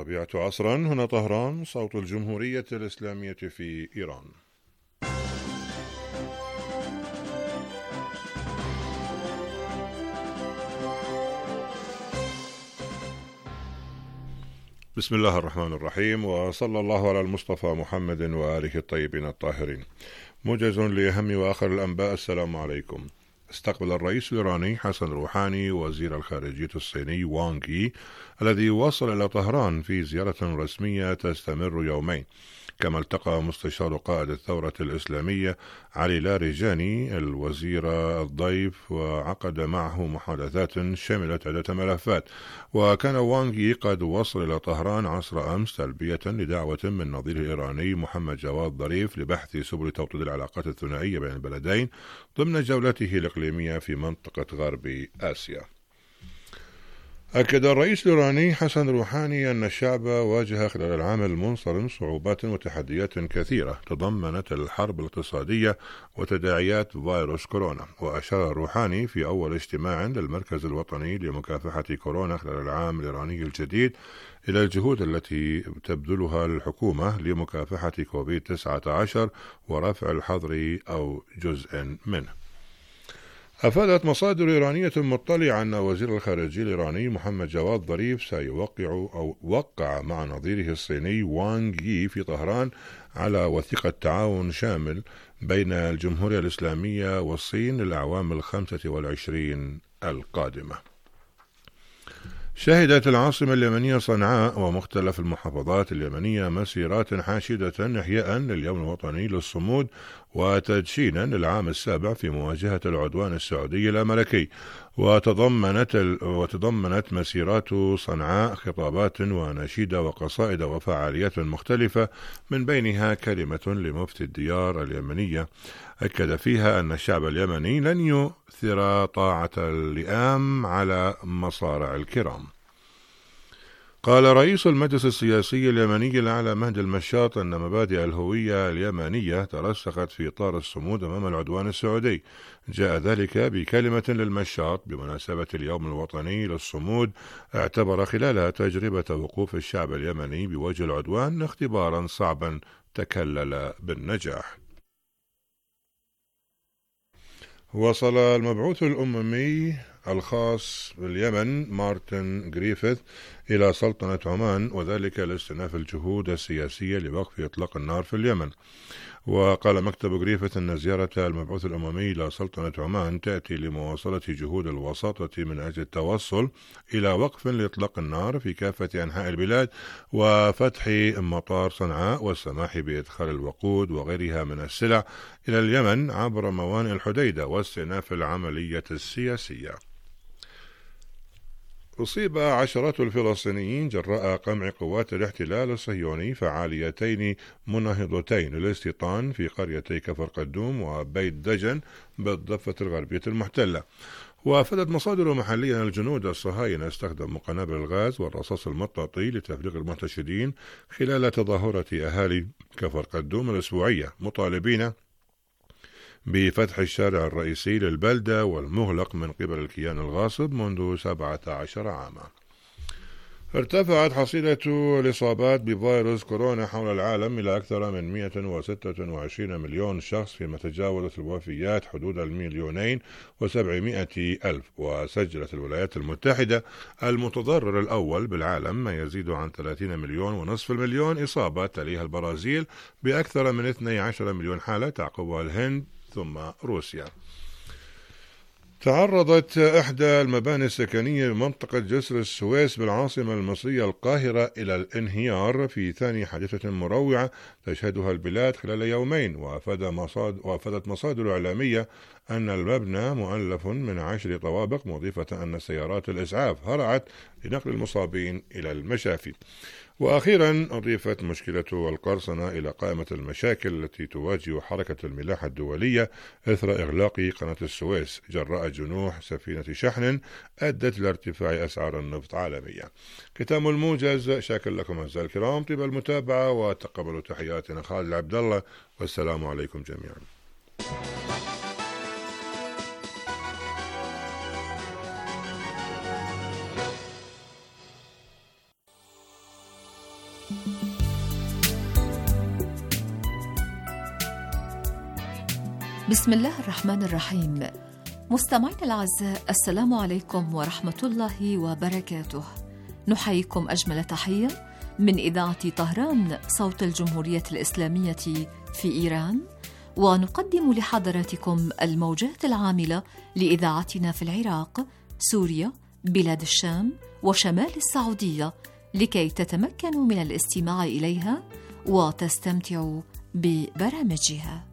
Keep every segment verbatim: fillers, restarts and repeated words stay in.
الربيعة عصرا. هنا طهران، صوت الجمهورية الإسلامية في إيران. بسم الله الرحمن الرحيم، وصلى الله على المصطفى محمد وآله الطيبين الطاهرين. موجز لأهم وآخر الأنباء. السلام عليكم. استقبل الرئيس الإيراني حسن روحاني وزير الخارجية الصيني وانغ يي الذي وصل إلى طهران في زيارة رسمية تستمر يومين. كما التقى مستشار قائد الثورة الإسلامية علي لاريجاني الوزير الضيف وعقد معه محادثات شملت عدة ملفات. وكان وانغ يي قد وصل إلى طهران عصر أمس تلبية لدعوة من نظيره الإيراني محمد جواد ظريف لبحث سبل توطيد العلاقات الثنائية بين البلدين ضمن جولته الإقليمية في منطقة غرب آسيا. أكد الرئيس الإيراني حسن روحاني أن الشعب واجه خلال العام المنصرم صعوبات وتحديات كثيرة تضمنت الحرب الاقتصادية وتداعيات فيروس كورونا. وأشار روحاني في أول اجتماع للمركز الوطني لمكافحة كورونا خلال العام الإيراني الجديد إلى الجهود التي تبذلها الحكومة لمكافحة كوفيد تسعة عشر ورفع الحظر أو جزء منه. أفادت مصادر إيرانية مطلعة أن وزير الخارجية الإيراني محمد جواد ظريف سيوقع أو وقع مع نظيره الصيني وانغ يي في طهران على وثيقة تعاون شامل بين الجمهورية الإسلامية والصين للأعوام الخمسة والعشرين القادمة. شهدت العاصمة اليمنية صنعاء ومختلف المحافظات اليمنية مسيرات حاشدة إحياء لليوم الوطني للصمود وتدشينا للعام السابع في مواجهة العدوان السعودي الأمريكي. وتضمنت وتضمنت مسيرات صنعاء خطابات ونشيد وقصائد وفعاليات مختلفة، من بينها كلمة لمفتي الديار اليمنية أكد فيها أن الشعب اليمني لن يؤثر طاعة اللئام على مصارع الكرام. قال رئيس المجلس السياسي اليمني الأعلى مهدي المشاط أن مبادئ الهوية اليمنية ترسخت في إطار الصمود أمام العدوان السعودي. جاء ذلك بكلمة للمشاط بمناسبة اليوم الوطني للصمود اعتبر خلالها تجربة وقوف الشعب اليمني بوجه العدوان اختبارا صعبا تكلل بالنجاح. وصل المبعوث الأممي الخاص باليمن مارتن غريفيث إلى سلطنة عمان، وذلك لاستئناف الجهود السياسية لوقف إطلاق النار في اليمن. وقال مكتب غريفيث أن زيارة المبعوث الأممي إلى سلطنة عمان تأتي لمواصلة جهود الوساطة من أجل التوصل إلى وقف لإطلاق النار في كافة أنحاء البلاد وفتح مطار صنعاء والسماح بإدخال الوقود وغيرها من السلع إلى اليمن عبر موانئ الحديدة واستئناف العملية السياسية. أصيب عشرات الفلسطينيين جراء قمع قوات الاحتلال الصهيوني فعاليتين مناهضتين للاستيطان في قريتي كفر قدوم وبيت دجن بالضفة الغربية المحتلة. وأفادت مصادر محلية أن الجنود الصهاينة استخدموا قنابل الغاز والرصاص المطاطي لتفريغ المحتشدين خلال تظاهرة أهالي كفر قدوم الأسبوعية مطالبين بفتح الشارع الرئيسي للبلدة والمغلق من قبل الكيان الغاصب منذ سبعة عشر عاما. ارتفعت حصيلة الإصابات بفيروس كورونا حول العالم إلى أكثر من مئة وستة وعشرين مليون شخص، فيما تجاوزت الوفيات حدود المليونين وسبعمائة ألف. وسجلت الولايات المتحدة المتضرر الأول بالعالم ما يزيد عن ثلاثين مليون ونصف المليون إصابة، تليها البرازيل بأكثر من اثني عشر مليون حالة، تعقبها الهند ثم روسيا. تعرضت إحدى المباني السكنية بمنطقة جسر السويس بالعاصمة المصرية القاهرة إلى الانهيار في ثاني حادثة مروعة تشهدها البلاد خلال يومين. وأفادت مصادر إعلامية أن المبنى مؤلف من عشر طوابق، مضيفة أن سيارات الإسعاف هرعت لنقل المصابين إلى المشافي. وأخيرا أضيفت مشكلة القرصنة إلى قائمة المشاكل التي تواجه حركة الملاحة الدولية إثر إغلاق قناة السويس جراء جنوح سفينة شحن أدت لارتفاع أسعار النفط عالميا. ختام الموجز. شاكر لكم أعزائي الكرام طيب المتابعة، وتقبلوا تحياتنا خالد عبد الله، والسلام عليكم جميعا. بسم الله الرحمن الرحيم. مستمعين الأعزاء، السلام عليكم ورحمة الله وبركاته. نحييكم أجمل تحية من إذاعة طهران صوت الجمهورية الإسلامية في إيران، ونقدم لحضراتكم الموجات العاملة لإذاعتنا في العراق، سوريا، بلاد الشام وشمال السعودية، لكي تتمكنوا من الاستماع إليها وتستمتعوا ببرامجها.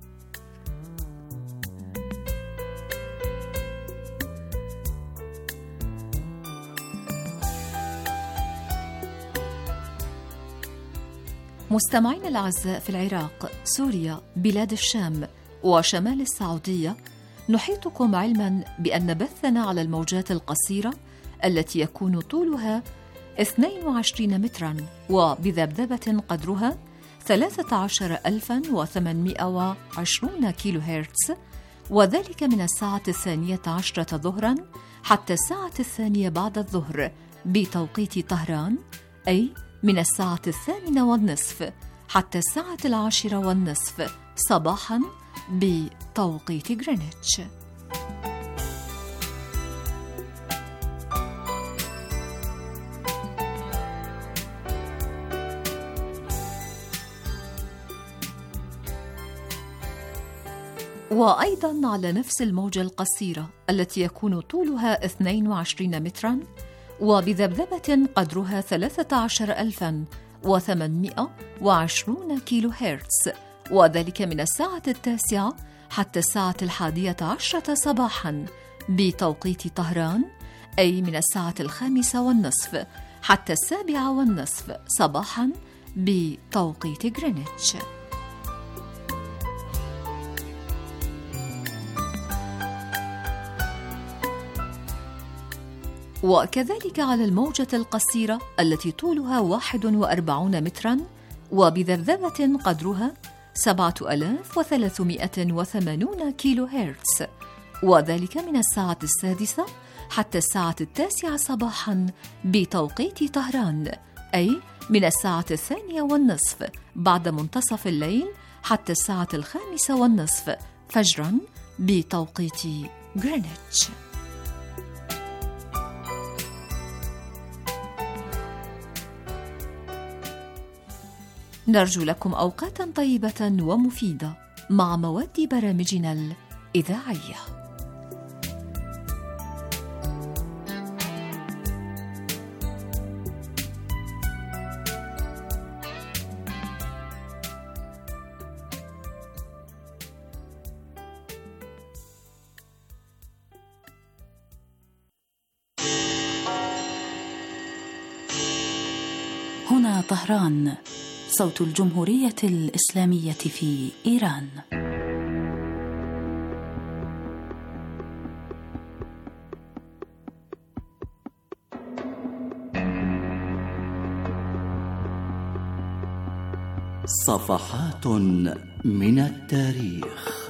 مستمعين الأعزاء، في العراق، سوريا، بلاد الشام وشمال السعودية، نحيطكم علما بأن بثنا على الموجات القصيرة التي يكون طولها اثنين وعشرين مترا وبذبذبة قدرها ثلاثة عشر ألفا وثمانمائة وعشرين كيلو هرتز، وذلك من الساعة الثانية عشرة ظهرا حتى الساعة الثانية بعد الظهر بتوقيت طهران، أي من الساعة الثامنة والنصف حتى الساعة العاشرة والنصف صباحا بتوقيت غرينتش. وأيضا على نفس الموجة القصيرة التي يكون طولها اثنين وعشرين مترا وبذبذبة قدرها ثلاثة عشر ألفا وثمانمائة وعشرين كيلو هرتز، وذلك من الساعة التاسعة حتى الساعة الحادية عشرة صباحا بتوقيت طهران، أي من الساعة الخامسة والنصف حتى السابعة والنصف صباحا بتوقيت غرينتش. وكذلك على الموجة القصيرة التي طولها واحد وأربعون مترا وبذبذبة قدرها سبعة آلاف وثلاثمائة وثمانين كيلو هرتز، وذلك من الساعة السادسة حتى الساعة التاسعة صباحا بتوقيت طهران، أي من الساعة الثانية والنصف بعد منتصف الليل حتى الساعة الخامسة والنصف فجرا بتوقيت غرينتش. نرجو لكم أوقاتا طيبة ومفيدة مع مواد برامجنا الإذاعية. هنا طهران صوت الجمهورية الإسلامية في إيران. صفحات من التاريخ.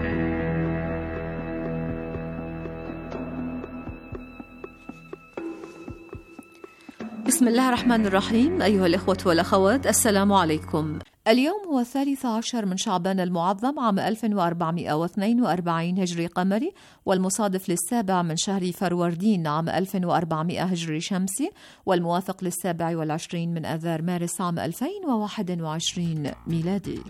بسم الله الرحمن الرحيم. أيها الإخوة والأخوات، السلام عليكم. اليوم هو الثالث عشر من شعبان المعظم عام ألف وأربعمائة واثنين وأربعين هجري قمري، والمصادف للسابع من شهر فروردين عام ألف وأربعمائة هجري شمسي، والموافق للسابع والعشرين من آذار مارس عام ألفين وواحد وعشرين ميلادي.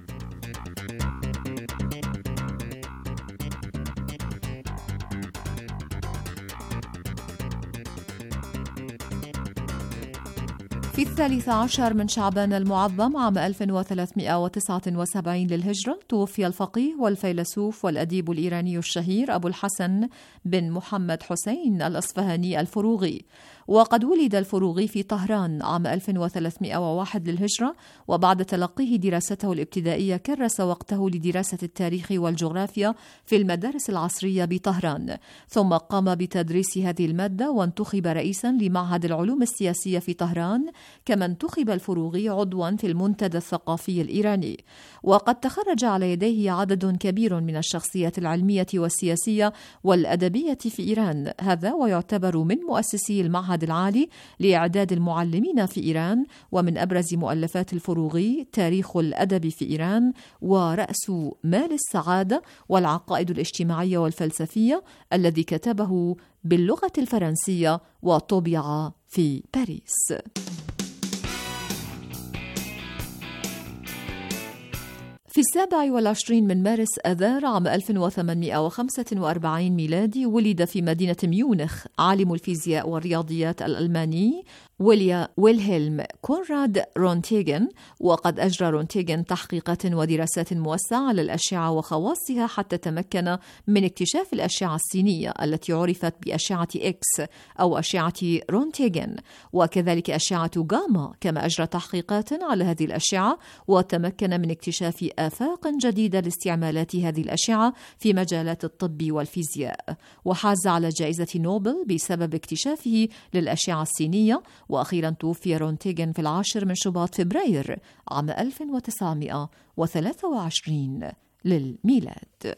في الثالث عشر من شعبان المعظم عام ألف وثلاثمائة وتسعة وسبعين للهجرة توفي الفقيه والفيلسوف والأديب الإيراني الشهير أبو الحسن بن محمد حسين الأصفهاني الفروغي. وقد ولد الفروغي في طهران عام ألف وثلاثمائة وواحد للهجرة، وبعد تلقيه دراسته الابتدائية كرس وقته لدراسة التاريخ والجغرافيا في المدارس العصرية بطهران، ثم قام بتدريس هذه المادة وانتخب رئيسا لمعهد العلوم السياسية في طهران كما انتخب الفروغي عضوا في المنتدى الثقافي الإيراني. وقد تخرج على يديه عدد كبير من الشخصيات العلمية والسياسية والأدبية في إيران، هذا ويعتبر من مؤسسي المعهد العالي لإعداد المعلمين في إيران. ومن أبرز مؤلفات الفروغي تاريخ الأدب في إيران، ورأس مال السعادة، والعقائد الاجتماعية والفلسفية، الذي كتبه باللغة الفرنسية وطبع في باريس. في السابع والعشرين من مارس آذار عام ألف وثمانمائة وخمسة وأربعين ميلادي ولد في مدينة ميونخ عالم الفيزياء والرياضيات الألماني ويليا ويلهلم كونراد رونتيغن. وقد أجرى رونتيغن تحقيقات ودراسات موسعة على الأشعة وخواصها حتى تمكن من اكتشاف الأشعة السينية التي عرفت بأشعة إكس أو أشعة رونتيغن، وكذلك أشعة غاما، كما أجرى تحقيقات على هذه الأشعة وتمكن من اكتشاف آفاق جديدة لاستعمالات هذه الأشعة في مجالات الطب والفيزياء. وحاز على جائزة نوبل بسبب اكتشافه للأشعة السينية. وأخيرا توفي رونتيغن في العاشر من شباط فبراير عام ألف وتسعمائة وثلاثة وعشرين للميلاد.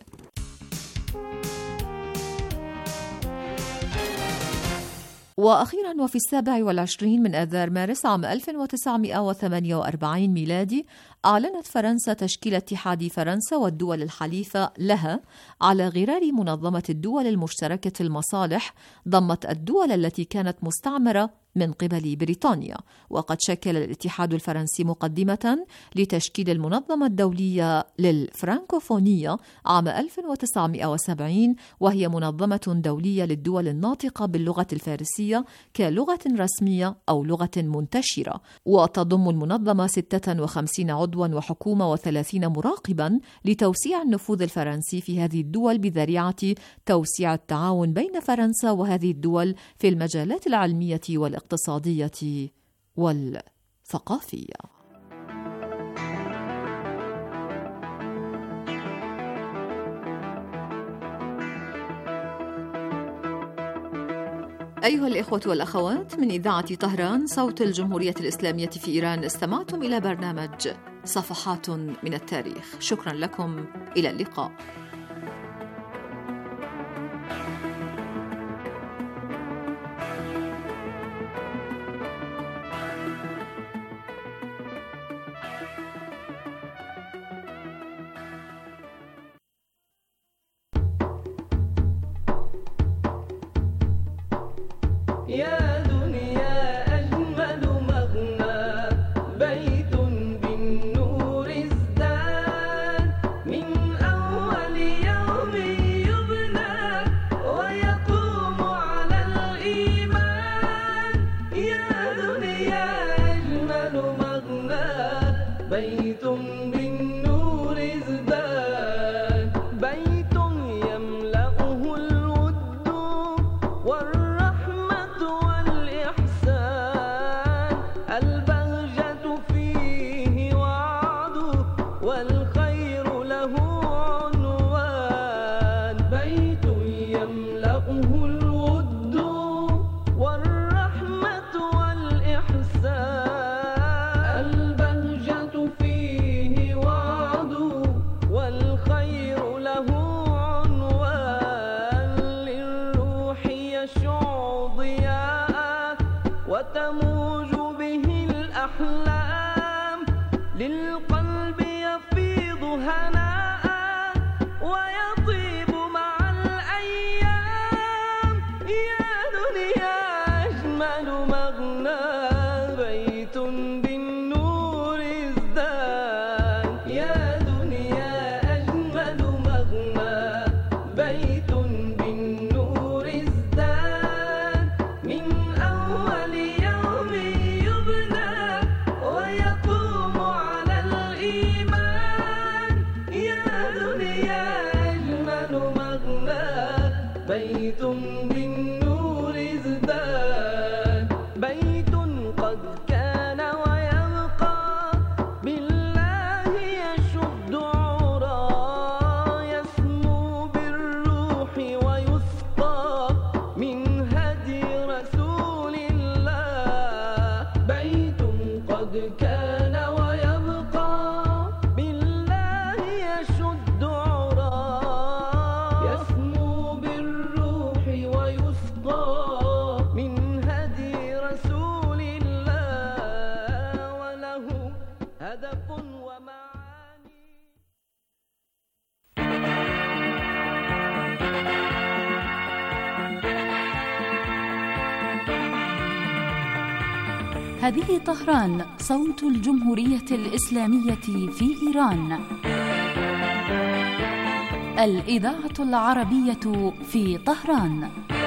وأخيرا وفي السابع والعشرين من آذار مارس عام ألف وتسعمائة وثمانية وأربعين ميلادي أعلنت فرنسا تشكيل اتحاد فرنسا والدول الحليفة لها على غرار منظمة الدول المشتركة المصالح، ضمت الدول التي كانت مستعمرة من قبل بريطانيا. وقد شكل الاتحاد الفرنسي مقدمة لتشكيل المنظمة الدولية للفرانكوفونية عام ألف وتسعمائة وسبعين، وهي منظمة دولية للدول الناطقة باللغة الفارسية كلغة رسمية أو لغة منتشرة. وتضم المنظمة ستة وخمسين عضوا وحكومة وثلاثين مراقبا لتوسيع النفوذ الفرنسي في هذه الدول بذريعة توسيع التعاون بين فرنسا وهذه الدول في المجالات العلمية والاقتصادية والثقافية. أيها الإخوة والأخوات، من إذاعة طهران صوت الجمهورية الإسلامية في إيران، استمعتم إلى برنامج صفحات من التاريخ. شكرا لكم، إلى اللقاء. يا دنيا أجمل مغنى بيت بالنور ازداد من أول يوم يبنى ويقوم على الإيمان. يا دنيا أجمل مغنى بيت بالنور ازداد، بيت يملأه الود والرحمة والإحسان، البهجة فيه وعد والخير له عنوان. بيت يملأه الود والرحمة والإحسان، البهجة فيه وعد والخير له عنوان. للروح يشع ضياء وتموج به الأحلام، للقلب يفيض هناء ويطيب مع الأيام. يا دنيا أجمل مغنى بيت بالنور ازداد. يا دنيا أجمل مغنى بيت بالنور ازداد من أول يوم يبنى ويقوم على الإيمان. يا دنيا أجمل مغنى بيت بالنور ازداد، بيت قد كان ويبقى بالله يشد عرى، يسمو بالروح ويسقى من هدي رسول الله. بيت هذه طهران، صوت الجمهورية الإسلامية في إيران. الإذاعة العربية في طهران.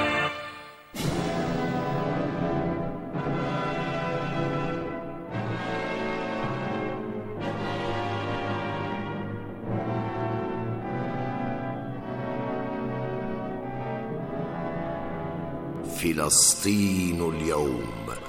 فلسطين اليوم.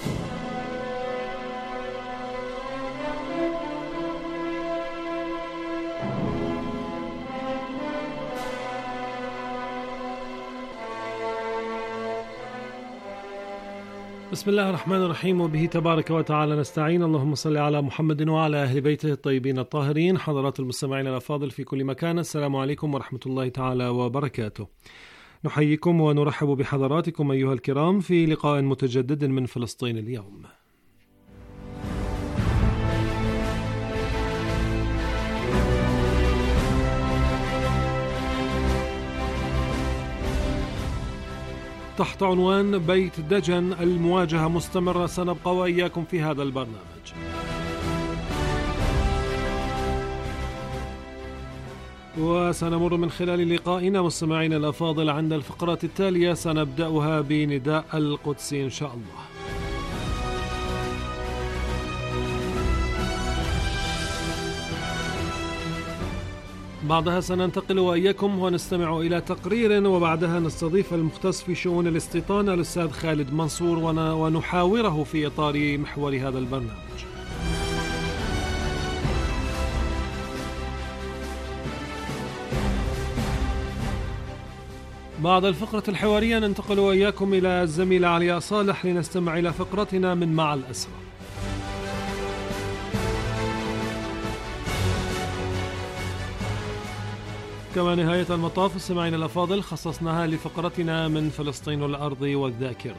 بسم الله الرحمن الرحيم، وبه تبارك وتعالى نستعين. اللهم صل على محمد وعلى أهل بيته الطيبين الطاهرين. حضرات المستمعين الأفاضل في كل مكان، السلام عليكم ورحمة الله تعالى وبركاته. نحييكم ونرحب بحضراتكم أيها الكرام في لقاء متجدد من فلسطين اليوم. تحت عنوان بيت دجن، المواجهة مستمرة، سنبقى وإياكم في هذا البرنامج. وسنمر من خلال لقائنا مستمعينا الأفاضل عند الفقرات التالية، سنبدأها بنداء القدس إن شاء الله. بعدها سننتقل وإياكم ونستمع إلى تقرير، وبعدها نستضيف المختص في شؤون الاستيطان الأستاذ خالد منصور ونحاوره في إطار محور هذا البرنامج. بعد الفقرة الحوارية ننتقل وإياكم إلى الزميلة علياء صالح لنستمع إلى فقرتنا من مع الأسرى. كما نهاية المطاف السماعين الأفاضل خصصناها لفقرتنا من فلسطين الأرض والذاكرة.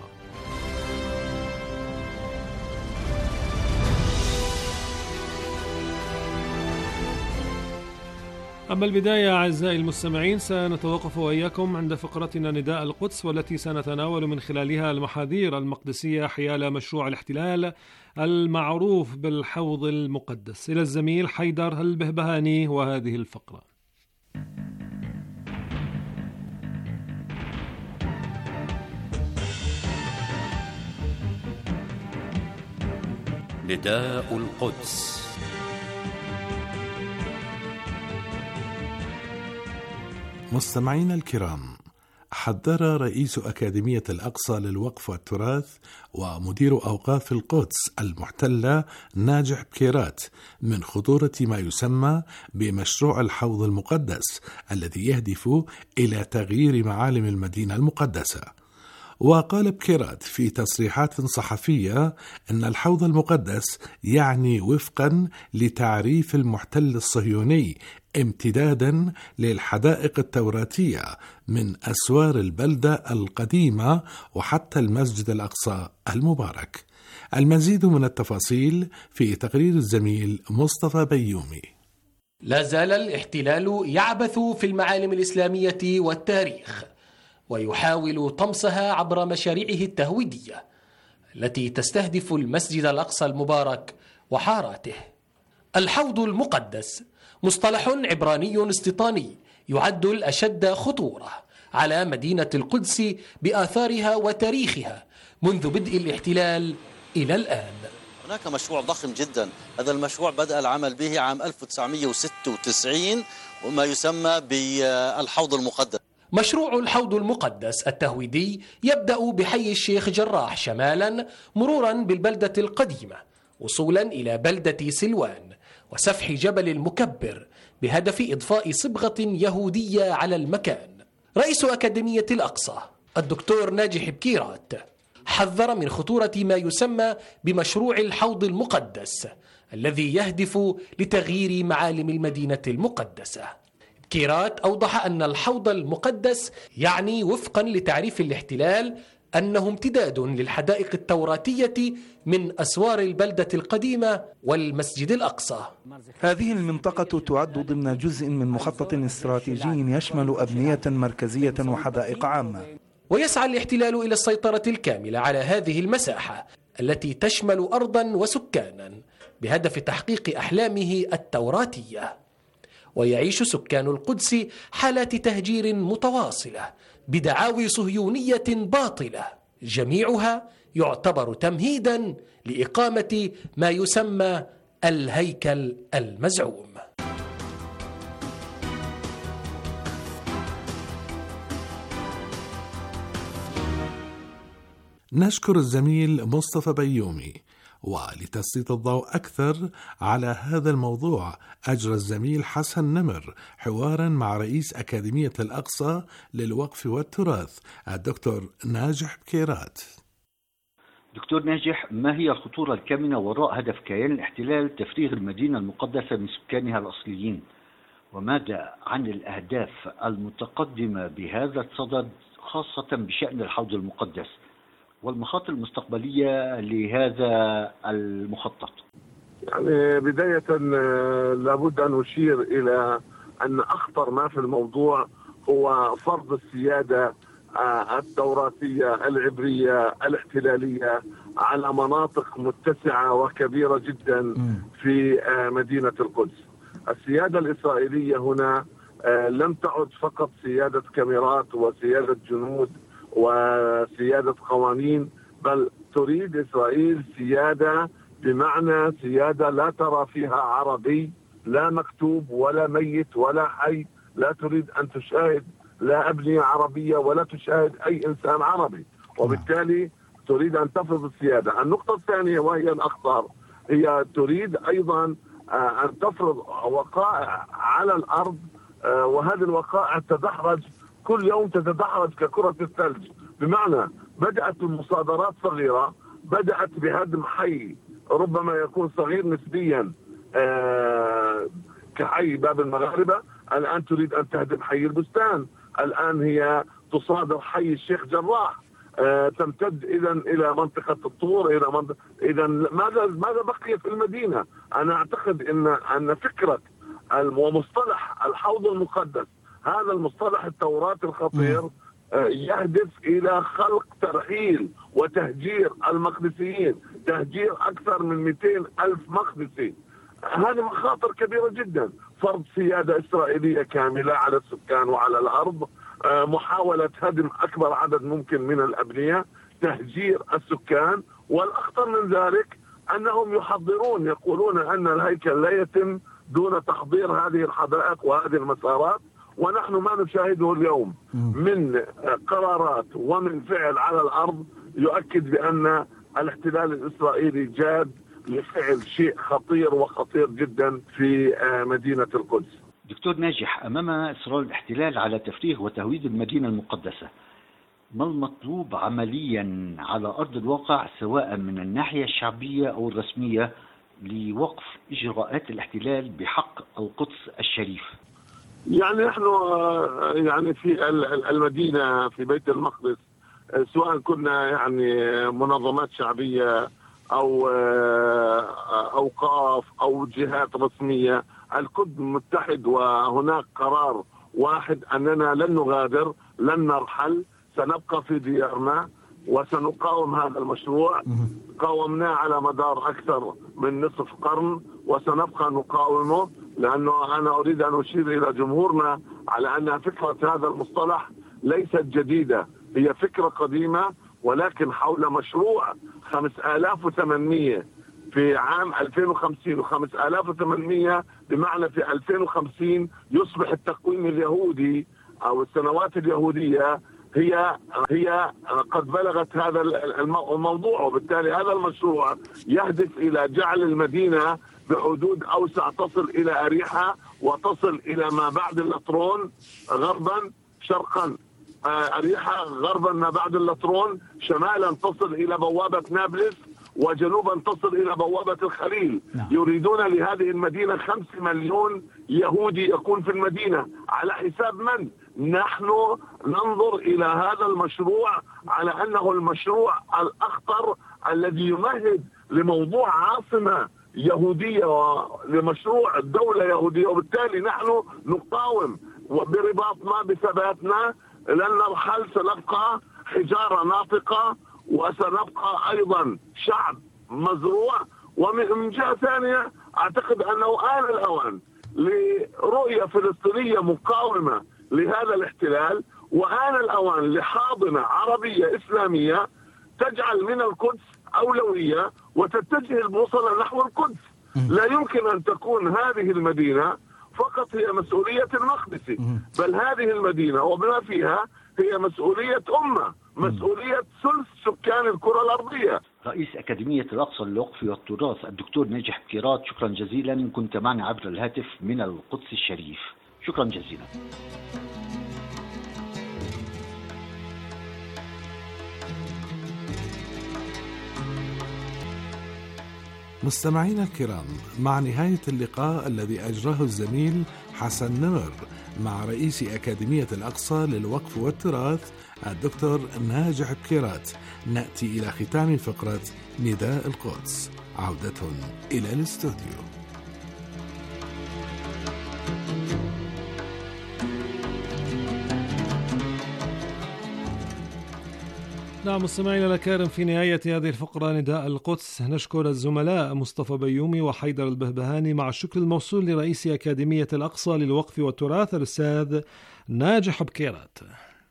أما البداية أعزائي المستمعين، سنتوقف وإياكم عند فقرتنا نداء القدس، والتي سنتناول من خلالها المحاذير المقدسية حيال مشروع الاحتلال المعروف بالحوض المقدس. إلى الزميل حيدر البهبهاني وهذه الفقرة. نداء القدس. مستمعينا الكرام، حذر رئيس أكاديمية الأقصى للوقف والتراث ومدير أوقاف القدس المحتلة ناجح بكيرات من خطورة ما يسمى بمشروع الحوض المقدس الذي يهدف إلى تغيير معالم المدينة المقدسة. وقال بكيرات في تصريحات صحفية أن الحوض المقدس يعني وفقا لتعريف المحتل الصهيوني امتدادا للحدائق التوراتية من أسوار البلدة القديمة وحتى المسجد الأقصى المبارك. المزيد من التفاصيل في تقرير الزميل مصطفى بيومي. لا زال الاحتلال يعبث في المعالم الإسلامية والتاريخ، ويحاول طمسها عبر مشاريعه التهويدية التي تستهدف المسجد الأقصى المبارك وحاراته. الحوض المقدس مصطلح عبراني استيطاني يعد الأشد خطورة على مدينة القدس بآثارها وتاريخها منذ بدء الاحتلال إلى الآن. هناك مشروع ضخم جدا، هذا المشروع بدأ العمل به عام ألف وتسعمئة وستة وتسعين وما يسمى بالحوض المقدس. مشروع الحوض المقدس التهويدي يبدأ بحي الشيخ جراح شمالا، مرورا بالبلدة القديمة، وصولا إلى بلدة سلوان وسفح جبل المكبر، بهدف إضفاء صبغة يهودية على المكان. رئيس أكاديمية الأقصى الدكتور ناجح بكيرات حذر من خطورة ما يسمى بمشروع الحوض المقدس الذي يهدف لتغيير معالم المدينة المقدسة. بكيرات أوضح أن الحوض المقدس يعني وفقا لتعريف الاحتلال أنه امتداد للحدائق التوراتية من أسوار البلدة القديمة والمسجد الأقصى. هذه المنطقة تعد ضمن جزء من مخطط استراتيجي يشمل أبنية مركزية وحدائق عامة. ويسعى الاحتلال إلى السيطرة الكاملة على هذه المساحة التي تشمل أرضا وسكانا بهدف تحقيق أحلامه التوراتية. ويعيش سكان القدس حالات تهجير متواصلة بدعاوي صهيونية باطلة، جميعها يعتبر تمهيدا لإقامة ما يسمى الهيكل المزعوم. نشكر الزميل مصطفى بيومي. ولتسليط الضوء أكثر على هذا الموضوع أجرى الزميل حسن نمر حوارا مع رئيس أكاديمية الأقصى للوقف والتراث الدكتور ناجح بكيرات. دكتور ناجح، ما هي الخطورة الكامنة وراء هدف كيان الاحتلال تفريغ المدينة المقدسة من سكانها الأصليين؟ وماذا عن الأهداف المتقدمة بهذا الصدد خاصة بشأن الحوض المقدس والمخاطر المستقبلية لهذا المخطط؟ يعني بداية لابد أن أشير إلى أن أخطر ما في الموضوع هو فرض السيادة التوراتية العبرية الاحتلالية على مناطق متسعة وكبيرة جدا في مدينة القدس. السيادة الإسرائيلية هنا لم تعد فقط سيادة كاميرات وسيادة جنود وسيادة قوانين، بل تريد إسرائيل سيادة بمعنى سيادة لا ترى فيها عربي، لا مكتوب ولا ميت ولا حي. لا تريد أن تشاهد لا أبنية عربية ولا تشاهد أي إنسان عربي، وبالتالي تريد أن تفرض السيادة. النقطة الثانية وهي الأخطر، هي تريد أيضا أن تفرض وقائع على الأرض، وهذه الوقائع تتدحرج كل يوم، تتدحرج ككرة الثلج. بمعنى بدأت المصادرات صغيرة، بدأت بهدم حي ربما يكون صغير نسبيا كحي باب المغاربة، الآن تريد أن تهدم حي البستان، الآن هي تصادر حي الشيخ جراح، تمتد إذا إلى منطقة الطور، إلى منطقة إذا ماذا ماذا بقي في المدينة؟ أنا أعتقد أن أن فكرة ومصطلح الحوض المقدس، هذا المصطلح التوراتي الخطير، يهدف إلى خلق ترحيل وتهجير المقدسيين، تهجير أكثر من مئتين ألف مقدسي. هذه مخاطر كبيرة جدا. فرض سيادة إسرائيلية كاملة على السكان وعلى الأرض، محاولة هدم أكبر عدد ممكن من الأبنية، تهجير السكان، والأخطر من ذلك أنهم يحضرون، يقولون أن الهيكل لا يتم دون تحضير هذه الحدائق وهذه المسارات، ونحن ما نشاهده اليوم من قرارات ومن فعل على الأرض يؤكد بأن الاحتلال الإسرائيلي جاد لفعل شيء خطير وخطير جدا في مدينة القدس. دكتور ناجح، أمام إصرار الاحتلال على تفريغ وتهويد المدينة المقدسة، ما المطلوب عمليا على أرض الواقع سواء من الناحية الشعبية أو الرسمية لوقف إجراءات الاحتلال بحق القدس الشريف؟ يعني نحن يعني في المدينة في بيت المقدس، سواء كنا يعني منظمات شعبية أو أوقاف أو جهات رسمية، الكل متحد وهناك قرار واحد أننا لن نغادر، لن نرحل، سنبقى في ديارنا وسنقاوم هذا المشروع. قاومناه على مدار أكثر من نصف قرن وسنبقى نقاومه، لأنه أنا أريد أن أشير إلى جمهورنا على أن فكرة هذا المصطلح ليست جديدة، هي فكرة قديمة، ولكن حول مشروع خمسة آلاف وثمانمئة في عام ألفين وخمسين وخمسة آلاف وثمانمئة بمعنى في ألفين وخمسين يصبح التقويم اليهودي أو السنوات اليهودية هي هي قد بلغت هذا الموضوع، وبالتالي هذا المشروع يهدف إلى جعل المدينة بحدود أوسع تصل إلى أريحة وتصل إلى ما بعد اللطرون غربا، شرقا أريحة، غربا ما بعد اللطرون، شمالا تصل إلى بوابة نابلس، وجنوبا تصل إلى بوابة الخليل. يريدون لهذه المدينة خمسة مليون يهودي يكون في المدينة. على حساب من؟ نحن ننظر إلى هذا المشروع على أنه المشروع الأخطر الذي يمهد لموضوع عاصمة يهودية ولمشروع دولة يهودية، وبالتالي نحن نقاوم وبرباطنا بثباتنا، لن نرحل، سنبقى حجارة ناطقة وسنبقى أيضا شعب مزروع. ومن جهة ثانية أعتقد أنه آن الأوان لرؤية فلسطينية مقاومة لهذا الاحتلال، وآن الأوان لحاضنة عربية إسلامية تجعل من القدس أولوية وتتجه البوصلة نحو القدس. لا يمكن أن تكون هذه المدينة فقط هي مسؤولية المقدسي، بل هذه المدينة وبما فيها هي مسؤولية أمة، مسؤولية ثلث سكان الكرة الأرضية. رئيس أكاديمية الأقصى للوقف والتراث الدكتور ناجح بكيرات، شكرا جزيلا، كنت معنا عبر الهاتف من القدس الشريف. شكرا جزيلا. مستمعينا الكرام، مع نهاية اللقاء الذي أجراه الزميل حسن نمر مع رئيس أكاديمية الأقصى للوقف والتراث الدكتور ناجح بكيرات، نأتي إلى ختام فقرة نداء القدس. عودة إلى الاستوديو. نعم مستمعينا الكرام، في نهاية هذه الفقرة نداء القدس نشكر الزملاء مصطفى بيومي وحيدر البهبهاني، مع الشكر الموصول لرئيس أكاديمية الأقصى للوقف والتراث الأستاذ ناجح بكيرات.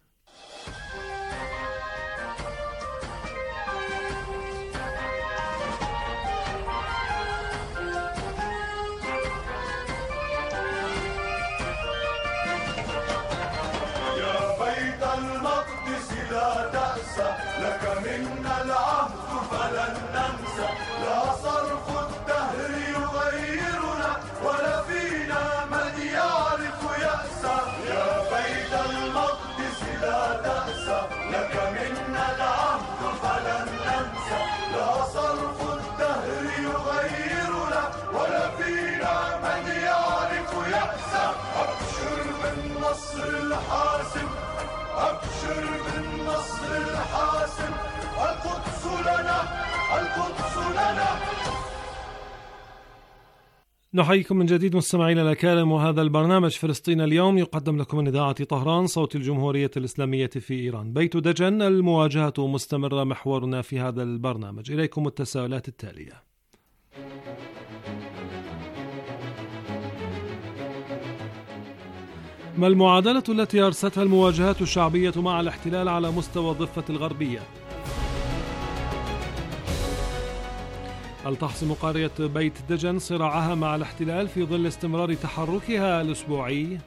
نحييكم من جديد مستمعينا الأكارم، وهذا البرنامج فلسطين اليوم يقدم لكم من إذاعة طهران صوت الجمهورية الإسلامية في إيران. بيت دجن، المواجهة مستمرة، محورنا في هذا البرنامج. إليكم التساؤلات التالية: ما المعادلة التي أرستها المواجهات الشعبية مع الاحتلال على مستوى الضفة الغربية؟ هل تحسم قرية بيت دجن صراعها مع الاحتلال في ظل استمرار تحركها الأسبوعي؟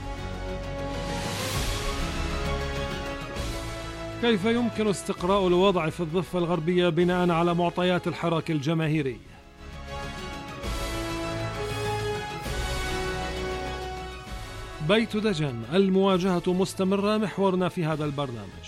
كيف يمكن استقراء الوضع في الضفة الغربية بناء على معطيات الحراك الجماهيري؟ بيت دجن، المواجهة مستمرة، محورنا في هذا البرنامج.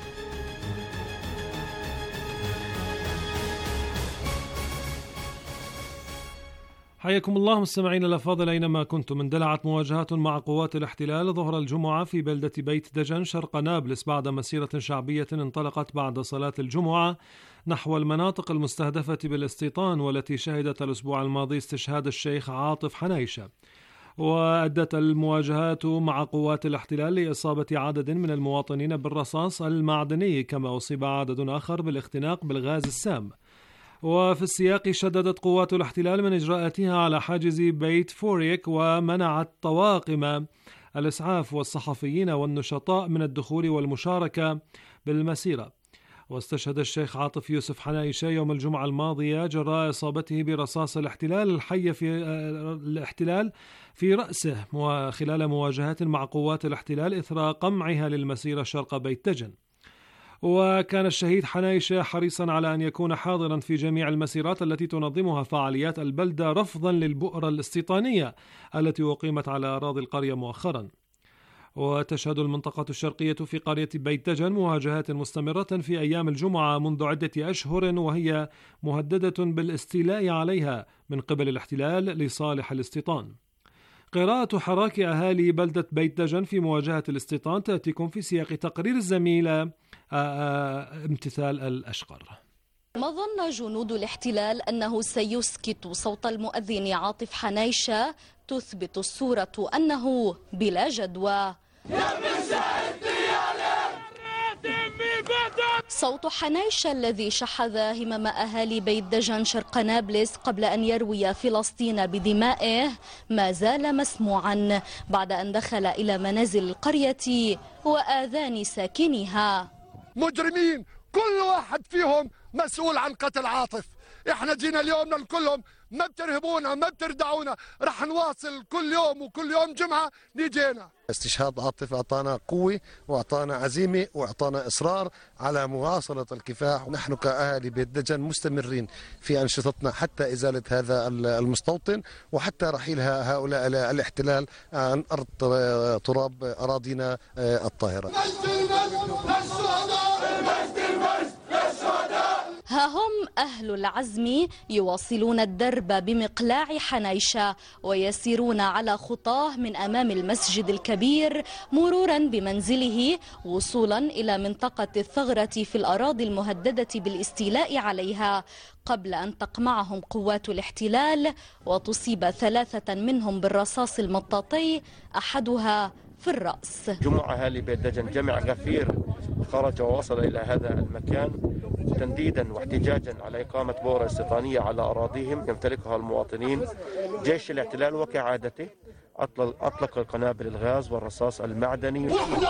حياكم الله مستمعين الأفاضل أينما كنتم. اندلعت مواجهات مع قوات الاحتلال ظهر الجمعة في بلدة بيت دجن شرق نابلس بعد مسيرة شعبية انطلقت بعد صلاة الجمعة نحو المناطق المستهدفة بالاستيطان، والتي شهدت الأسبوع الماضي استشهاد الشيخ عاطف حنيشة. وأدت المواجهات مع قوات الاحتلال لإصابة عدد من المواطنين بالرصاص المعدني، كما أصيب عدد آخر بالاختناق بالغاز السام. وفي السياق شددت قوات الاحتلال من إجراءاتها على حاجز بيت فوريك، ومنعت طواقم الإسعاف والصحفيين والنشطاء من الدخول والمشاركة بالمسيرة. واستشهد الشيخ عاطف يوسف حنايشة يوم الجمعة الماضية جراء إصابته برصاص الاحتلال الحي في الاحتلال في رأسه، وخلال مواجهات مع قوات الاحتلال إثر قمعها للمسيرة شرق بيت دجن. وكان الشهيد حنايشة حريصا على أن يكون حاضرا في جميع المسيرات التي تنظمها فعاليات البلدة رفضا للبؤرة الاستيطانية التي أقيمت على أراضي القرية مؤخرا. وتشهد المنطقة الشرقية في قرية بيت دجن مواجهات مستمرة في أيام الجمعة منذ عدة أشهر، وهي مهددة بالاستيلاء عليها من قبل الاحتلال لصالح الاستيطان. قراءة حراك أهالي بلدة بيت دجن في مواجهة الاستيطان تأتيكم في سياق تقرير الزميلة امتثال الأشقر. ما ظن جنود الاحتلال أنه سيسكت صوت المؤذن عاطف حنيشة، تثبت الصورة أنه بلا جدوى. صوت حنيش الذي شحذ همم أهالي بيت دجن شرق نابلس قبل أن يروي فلسطين بدمائه ما زال مسموعا بعد أن دخل إلى منازل القرية وآذان ساكنها. مجرمين، كل واحد فيهم مسؤول عن قتل عاطف. احنا جينا اليوم نقول لهم ما بترهبونا ما بتردعونا، رح نواصل كل يوم وكل يوم جمعة نيجينا. استشهاد عاطف أعطانا قوة وأعطانا عزيمة وأعطانا إصرار على مواصلة الكفاح. نحن كأهالي بيت دجن مستمرين في أنشطتنا حتى إزالة هذا المستوطن وحتى رحيل هؤلاء الاحتلال عن أرض تراب أراضينا الطاهرة. ها هم أهل العزم يواصلون الدرب بمقلاع حنيشة ويسيرون على خطاه من أمام المسجد الكبير مرورا بمنزله وصولا إلى منطقة الثغرة في الأراضي المهددة بالاستيلاء عليها قبل أن تقمعهم قوات الاحتلال وتصيب ثلاثة منهم بالرصاص المطاطي أحدها في الرأس. جموع أهالي بيت دجن جمع غفير خرج ووصل إلى هذا المكان تنديدا واحتجاجا على إقامة بؤرة استيطانية على أراضيهم يمتلكها المواطنين. جيش الاحتلال وكعادته أطلق القنابل الغاز والرصاص المعدني.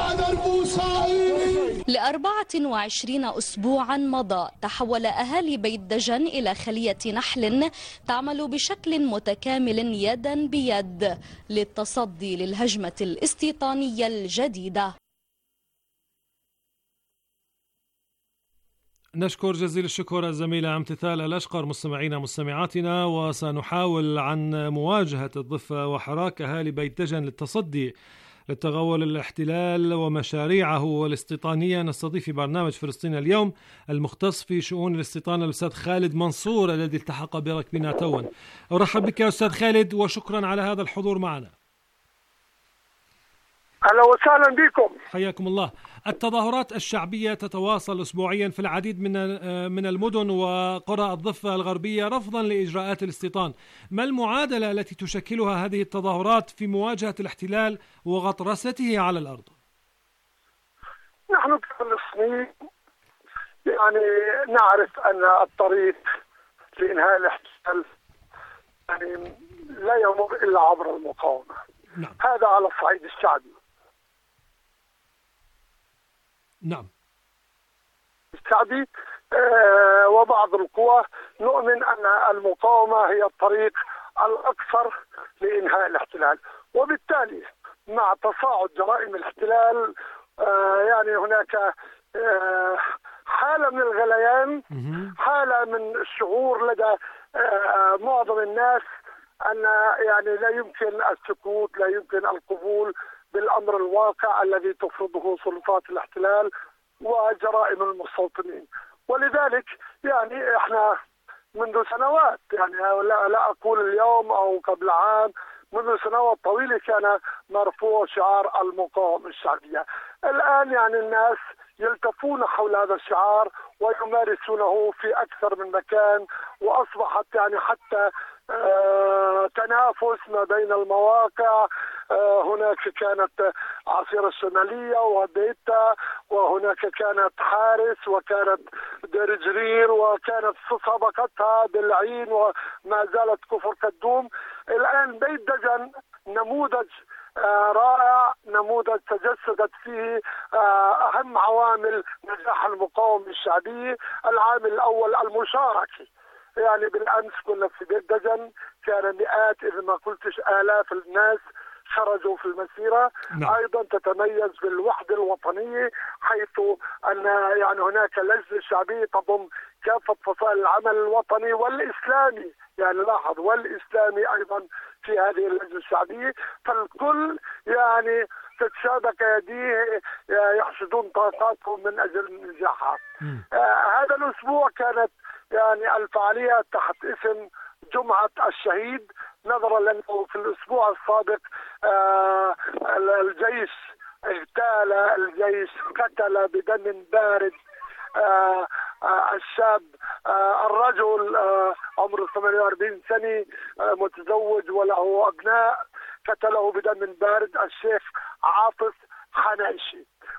لأربعة وعشرين أسبوعا مضى تحول أهالي بيت دجن إلى خلية نحل تعمل بشكل متكامل يدا بيد للتصدي للهجمة الاستيطانية الجديدة. نشكر جزيل الشكر الزميلة امتثال الأشقر. مستمعينا مستمعاتنا، وسنحاول عن مواجهة الضفة وحراك أهالي بيت دجن للتصدي للتغول الاحتلال ومشاريعه الاستيطانية. نستضيف في برنامج فلسطين اليوم المختص في شؤون الاستيطان الأستاذ خالد منصور الذي التحق بركبنا توا. أرحب بك يا أستاذ خالد وشكرا على هذا الحضور معنا. أهلا وسهلا بكم. حياكم الله. التظاهرات الشعبية تتواصل أسبوعيا في العديد من من المدن وقرى الضفة الغربية رفضا لإجراءات الاستيطان. ما المعادلة التي تشكلها هذه التظاهرات في مواجهة الاحتلال وغطرسته على الأرض؟ نحن كفلسطينيين يعني نعرف أن الطريق لإنهاء الاحتلال يعني لا يمر إلا عبر المقاومة. نعم. هذا على الصعيد الشعبي. نعم. الشعبي آه وبعض القوى نؤمن أن المقاومة هي الطريق الأكثر لإنهاء الاحتلال، وبالتالي مع تصاعد جرائم الاحتلال آه يعني هناك آه حالة من الغليان، حالة من الشعور لدى آه معظم الناس أن يعني لا يمكن السكوت، لا يمكن القبول بالأمر الواقع الذي تفرضه سلطات الاحتلال وجرائم المستوطنين. ولذلك يعني احنا منذ سنوات، يعني لا, لا أقول اليوم أو قبل عام، منذ سنوات طويلة كان مرفوع شعار المقاومة الشعبية. الآن يعني الناس يلتفون حول هذا الشعار ويمارسونه في أكثر من مكان، وأصبحت يعني حتى آه تنافس ما بين المواقع. آه هناك كانت عصيرة الشمالية وديتا، وهناك كانت حارس، وكانت دير جرير، وكانت سبقتها بالعين، وما زالت كفر كدوم. الآن بيت دجن نموذج آه رائع، نموذج تجسدت فيه آه أهم عوامل نجاح المقاومة الشعبية. العامل الأول المشاركة، يعني بالأمس كنا في بيت دجن كان مئات إذا ما قلتش آلاف الناس خرجوا في المسيرة. نعم. أيضا تتميز بالوحدة الوطنية، حيث أن يعني هناك لجنة شعبية تضم كافة فصائل العمل الوطني والإسلامي، يعني لاحظ والإسلامي أيضا في هذه اللجنة الشعبية. فالكل يعني تتشابك يديه يحشدون طاقاتهم من أجل نجاحها. آه هذا الأسبوع كانت يعني الفعالية تحت اسم جمعة الشهيد، نظرا لأنه في الأسبوع السابق آه الجيش اغتال، الجيش قتل بدم بارد آه آه الشاب آه الرجل آه عمره ثمانية وأربعين سنة آه متزوج وله أبناء، قتله بدم بارد الشيخ عاطف حنيشي.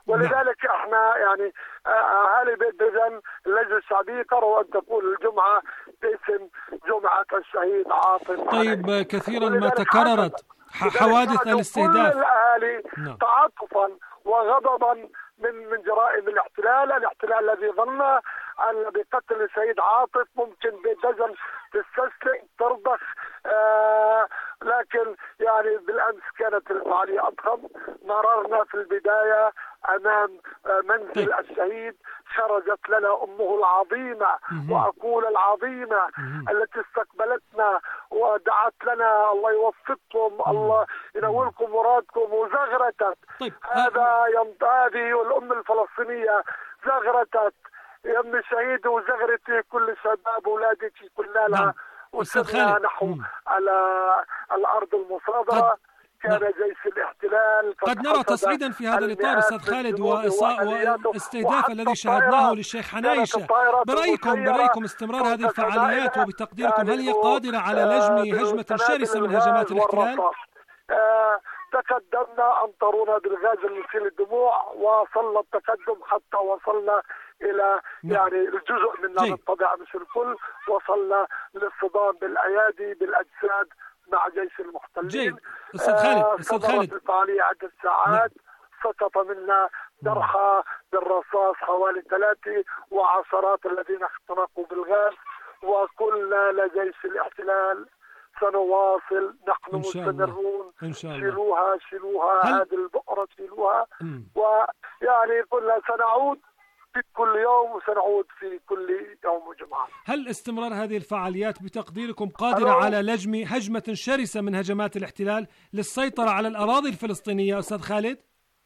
ولذلك احنا يعني اهالي بيت دجن اللجنه الشعبيه قرروا ان تكون الجمعه باسم جمعه الشهيد عاطف. طيب كثيرا ما تكررت حوادث الاستهداف كل الاهالي نعم. تعاطفا وغضبا من من جرائم الاحتلال، الاحتلال الذي ظن ان بقتل الشهيد عاطف ممكن بيت دجن تستسلم ترضخ، آه لكن يعني بالامس كانت الفعاليه اضخم. مررنا في البدايه امام منزل الشهيد، خرجت لنا امه العظيمه واقول العظيمه التي استقبلتنا ودعت لنا الله يوفقكم، الله ينولكم مرادكم، وزغرتت. طيب. هذا هذه الام الفلسطينيه زغرتت يا ام الشهيد وزغرتي كل شباب اولادك كلنا. نعم. وسرنا نحو مم. على الارض المصادره. كان نعم. جيش الاحتلال قد نرى تصعيدا في هذا الاطار استاذ خالد واستهداف الذي شاهدناه للشيخ حنايشه. برايكم برايكم استمرار هذه الفعاليات وبتقديركم هل هي قادره على لجم هجمه شرسه من هجمات الاحتلال؟ آه تقدمنا امطرونا بالغاز المسيل للدموع، وصلنا التقدم حتى وصلنا الى يعني الجزء منا بالطبع مش الكل، وصلنا للصدام بالايادي بالاجساد مع جيش المحتلين. جيد. استاذ خالد آه استاذ خالد الفعاليه عده ساعات. نعم. سقط منا جرحى بالرصاص حوالي ثلاثه وعشرات الذين اختنقوا بالغاز، وقلنا لجيش الاحتلال سنواصل، نحن مستمرون. إن شاء الله. شيلوها شيلوها هل... هذه البؤرة شيلوها. مم. ويعني قلنا سنعود في كل يوم وسنعود في كل يوم جمعة. هل استمرار هذه الفعاليات بتقديركم قادرة ألو. على لجم هجمة شرسة من هجمات الاحتلال للسيطرة على الأراضي الفلسطينية أستاذ خالد؟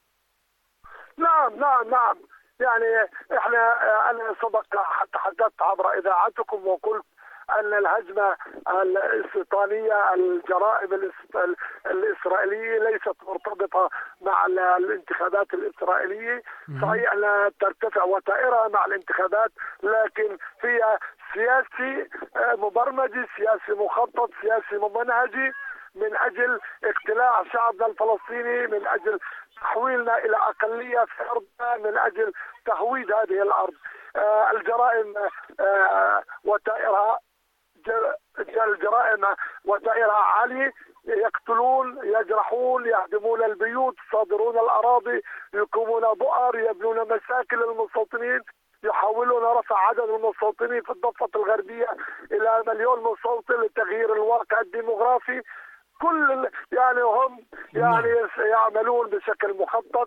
نعم نعم نعم يعني احنا أنا سبق تحدثت عبر إذاعتكم وقلت أن الهجمة الاستيطانية الجرائم الإسرائيلية ليست مرتبطة مع الانتخابات الإسرائيلية. صحيح أنها ترتفع وتائرة مع الانتخابات، لكن هي سياسي مبرمجي، سياسي مخطط، سياسي ممنهجي من أجل اقتلاع شعبنا الفلسطيني، من أجل تحويلنا إلى أقلية في أرضنا، من أجل تهويد هذه الأرض. الجرائم وتائرها الجرائم وتائرها عالية، يقتلون، يجرحون، يهدمون البيوت، يصادرون الأراضي، يقيمون بؤر، يبنون مساكن للمستوطنين، يحاولون رفع عدد المستوطنين في الضفة الغربية إلى مليون مستوطن لتغيير الواقع الديموغرافي. كل يعني هم يعني يعملون بشكل مخطط.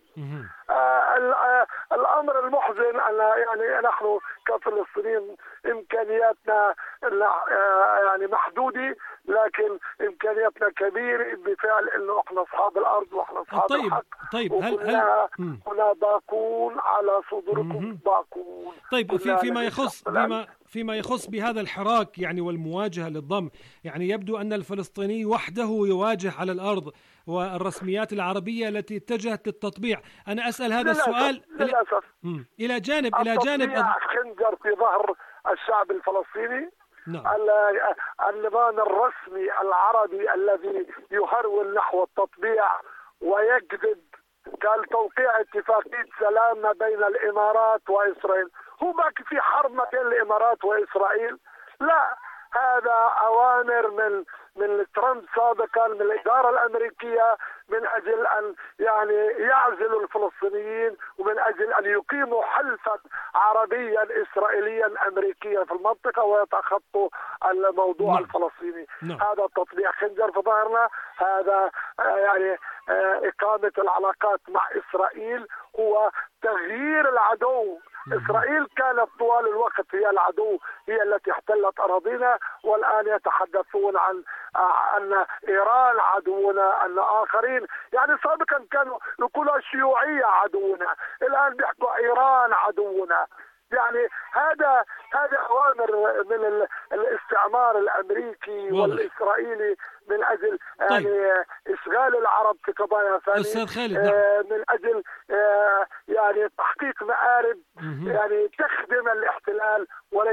آه الامر المحزن ان يعني نحن كفلسطينيين امكانياتنا آه يعني محدوده، لكن امكانياتنا كبيره بفعل انه احنا اصحاب الارض واحنا اصحاب طيب الحق. طيب هل هل هنا باكون على صدوركم باكون. طيب في فيما يخص فيما فيما يخص بهذا الحراك يعني والمواجهه للضم، يعني يبدو ان الفلسطيني وحده يواجه على الارض والرسميات العربية التي اتجهت للتطبيع. أنا أسأل هذا للأسف. السؤال للأسف. إلى جانب إلى جانب خنجر في ظهر الشعب الفلسطيني. نعم. النظام الرسمي العربي الذي يهرول نحو التطبيع ويكذب قال توقيع اتفاقية سلام ما بين الإمارات وإسرائيل. هو باقي في حرب ما بين الإمارات وإسرائيل؟ لا، هذا أوامر من من ترامب سابقا، من الإدارة الأمريكية، من أجل أن يعني يعزلوا الفلسطينيين ومن أجل أن يقيموا حلفا عربيا إسرائيليا أمريكيا في المنطقة ويتخطوا الموضوع نعم. الفلسطيني. نعم. هذا تطبيع خنجر في ظهرنا، هذا يعني إقامة العلاقات مع إسرائيل هو تغيير العدو. إسرائيل كانت طوال الوقت هي العدو، هي التي احتلت أراضينا، والآن يتحدثون عن أن إيران عدونا، أن آخرين يعني سابقا كانوا يقولوا الشيوعية عدونا، الآن بيحكوا إيران عدونا. يعني هذا هذا أوامر من الاستعمار الأمريكي والإسرائيلي من أجل طيب. يعني إشغال العرب في قضايا ثانية، آه من أجل آه يعني تحقيق مآرب يعني تخدم الاحتلال وليس أحد